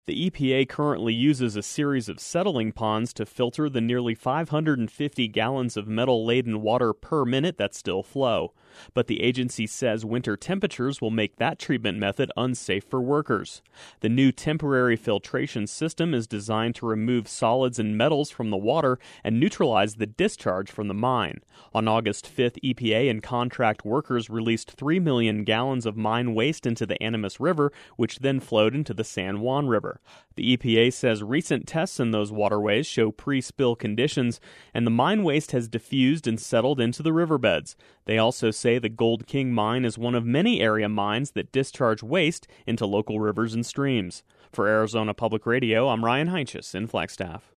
The EPA currently uses a series of settling ponds to filter the nearly 550 gallons of metal-laden water per minute that still flow. But the agency says winter temperatures will make that treatment method unsafe for workers. The new temporary filtration system is designed to remove solids and metals from the water and neutralize the discharge from the mine. On August 5th, EPA and contract workers released 3 million gallons of mine waste into the Animas River, which then flowed into the San Juan River. The EPA says recent tests in those waterways show pre-spill conditions, and the mine waste has diffused and settled into the riverbeds. They also say the Gold King mine is one of many area mines that discharge waste into local rivers and streams. For Arizona Public Radio, I'm Ryan Heinches in Flagstaff.